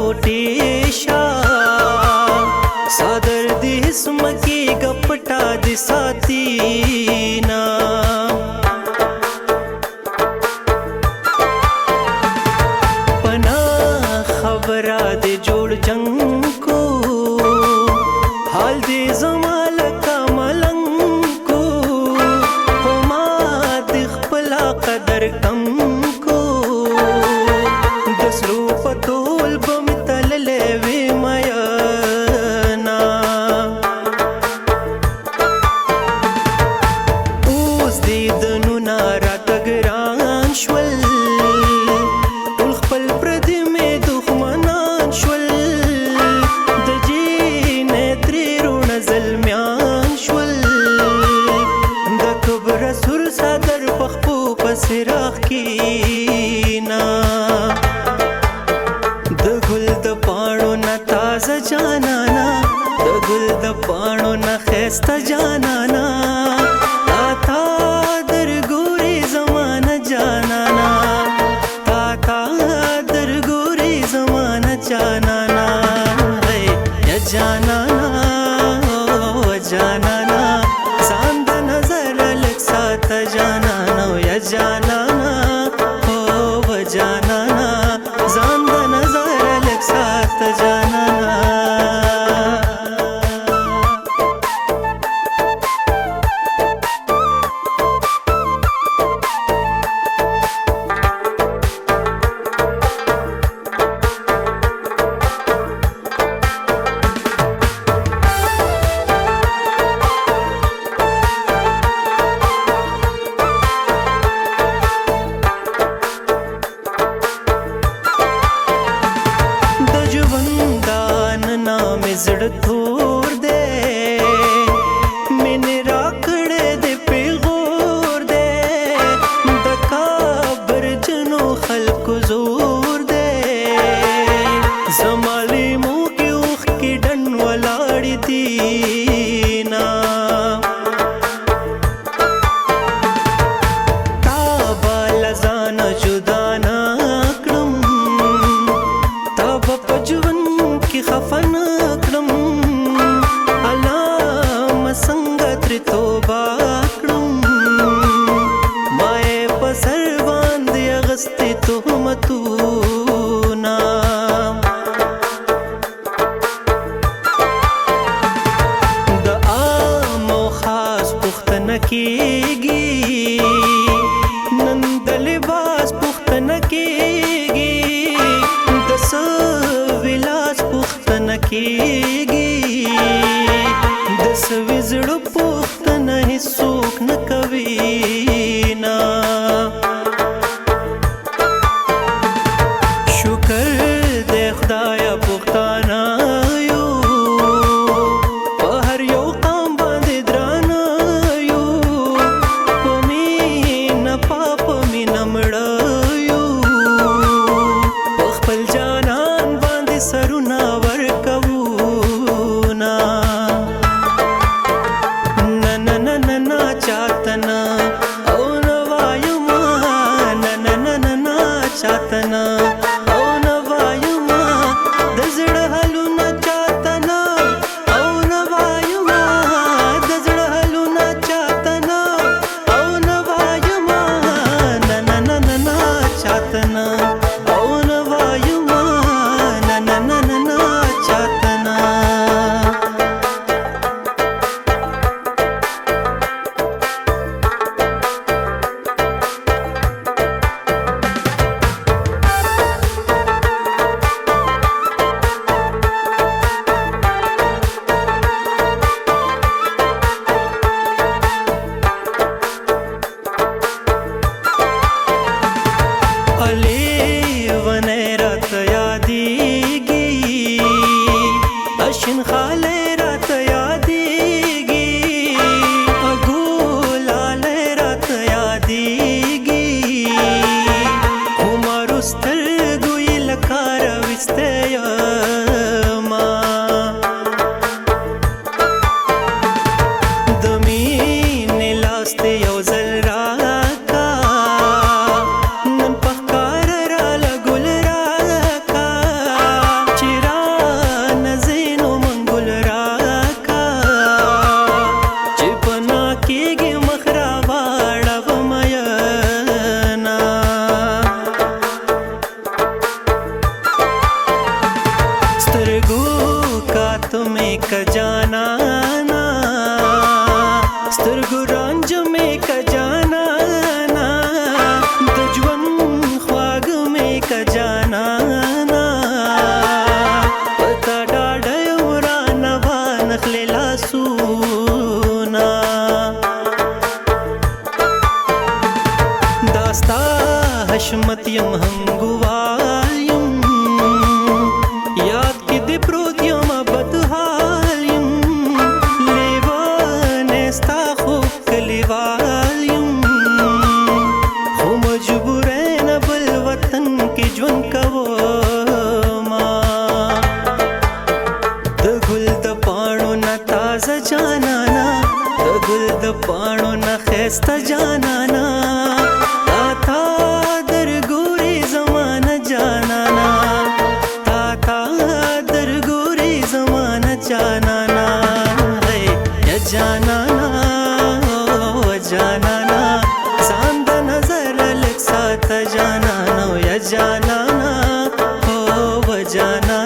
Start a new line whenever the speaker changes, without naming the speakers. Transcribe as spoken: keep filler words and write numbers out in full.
ټوټې شا صدر دې سمکي غپټا دې ساتینا پنا خبره دې جوړ جنگ کو حال دې زمال کا ملنگ کو پما دې خپل قدر کم سراخ کینا د ګل د پاڼو نه تازه جانانا د ګل د پاڼو نه خسته جانانا تا تا درګوري زمانه جانانا تا تا درګوري زمانه جانانا یا جانانا او جانانا ځان د نظر لک سات جانانا یا جانانا او جانانا ځان د نظر لک سات جانانا زړه تور دے مینه راکړې دې پیغور دے د کابر جنو خلق زور دے زمالي مو کې اوخ کې ډن ولاړې دینا تا بال ځان جدا نه کړم تا په ژوند کې خفن توبه کړم مای په سر باندې اغستې تهمتونه د عام او خاص پوښتنه کېږي نن د لباس پوښتنه کېږي د څه ولاس پوښتنه کېږي د څه وزړه پوښتنه هیڅوک نه کوي نا شکر دې خدایا پښتانه یو په هر یو قام باندې درانه یو په مینه پاپ مینه مړه یو په خپل جانان باندې سرونه ورکوو چاتنا او نوایما نا نا نا نا نا چاتنا او نوایما د زړه حلونه چاتنا او نوایما د زړه حلونه چاتنا او نوایما نا نا نا نا نا چاتنا او نوایما نا نا نا نا का जानाना سترګو رانج مې کا جانانا د ژوند خواږ مې کا جانانا پتا ډاډه ورانه وانخلې لاسونه داستا حشمت یم هنګوال یم یاد کې دې پروت یم بدحال یم لیوانې ستا خوب کلیوال یم خو مجبوره نه بل وطن کې ژوند کومه د ګل د پاڼو نه تازه جانانا د ګل د پاڼو نه ښایسته جانانا تا تا درګورې زمانه جانانا تا تا درګورې زمانه جانانا یا جانانا او جانانا ځان د نظر لږ ساته جانانا یا جانانا او جانانا